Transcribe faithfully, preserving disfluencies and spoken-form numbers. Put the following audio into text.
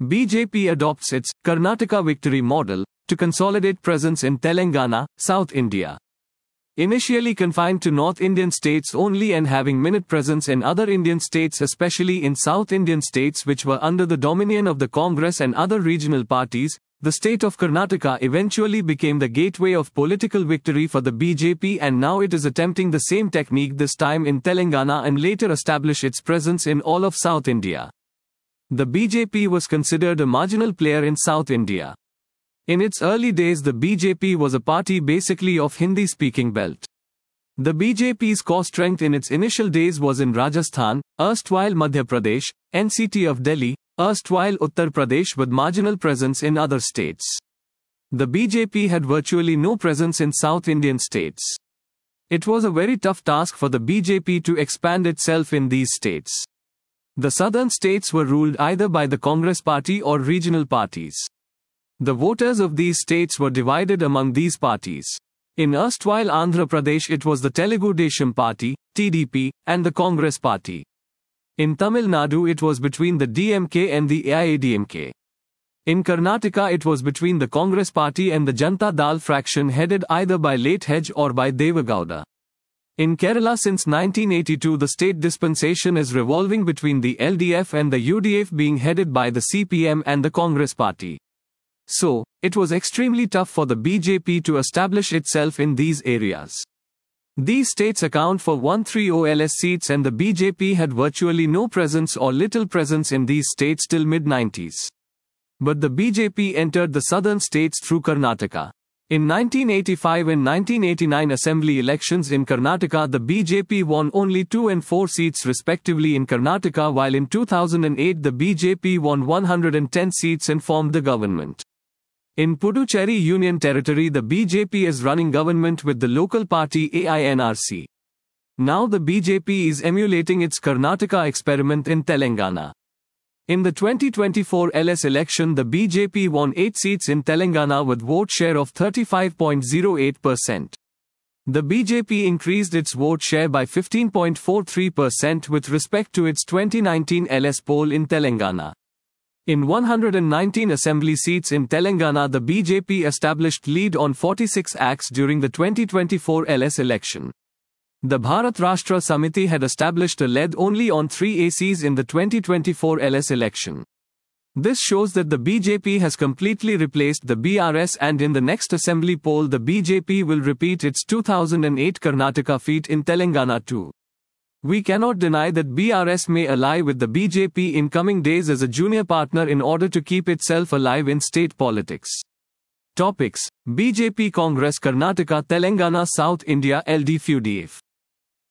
B J P adopts its Karnataka victory model to consolidate presence in Telangana, South India. Initially confined to North Indian states only and having minute presence in other Indian states, especially in South Indian states which were under the dominion of the Congress and other regional parties, the state of Karnataka eventually became the gateway of political victory for the B J P, and now it is attempting the same technique this time in Telangana and later establish its presence in all of South India. The B J P was considered a marginal player in South India. In its early days, the B J P was a party basically of Hindi-speaking belt. The B J P's core strength in its initial days was in Rajasthan, erstwhile Madhya Pradesh, N C T of Delhi, erstwhile Uttar Pradesh, with marginal presence in other states. The B J P had virtually no presence in South Indian states. It was a very tough task for the B J P to expand itself in these states. The southern states were ruled either by the Congress party or regional parties. The voters of these states were divided among these parties. In erstwhile Andhra Pradesh it was the Telugu Desam Party, T D P, and the Congress Party. In Tamil Nadu it was between the D M K and the A I A D M K. In Karnataka it was between the Congress Party and the Janata Dal fraction headed either by Late Hedge or by Devagowda. In Kerala since nineteen eighty-two the state dispensation is revolving between the L D F and the U D F being headed by the C P M and the Congress Party. So, it was extremely tough for the B J P to establish itself in these areas. These states account for one hundred thirty seats and the B J P had virtually no presence or little presence in these states till mid nineties. But the B J P entered the southern states through Karnataka. In nineteen eighty-five and nineteen eighty-nine assembly elections in Karnataka, the B J P won only two and four seats respectively in Karnataka, while in two thousand eight the B J P won one hundred ten seats and formed the government. In Puducherry Union Territory the B J P is running government with the local party A I N R C. Now the B J P is emulating its Karnataka experiment in Telangana. In the twenty twenty-four L S election the B J P won eight seats in Telangana with vote share of thirty-five point zero eight percent. The B J P increased its vote share by fifteen point four three percent with respect to its twenty nineteen L S poll in Telangana. In one hundred nineteen assembly seats in Telangana the B J P established lead on forty-six acts during the twenty twenty-four L S election. The Bharat Rashtra Samiti had established a lead only on three A Cs in the twenty twenty-four L S election. This shows that the B J P has completely replaced the B R S, and in the next assembly poll the B J P will repeat its two thousand eight Karnataka feat in Telangana too. We cannot deny that B R S may ally with the B J P in coming days as a junior partner in order to keep itself alive in state politics. Topics: B J P Congress Karnataka Telangana South India L D F U D F.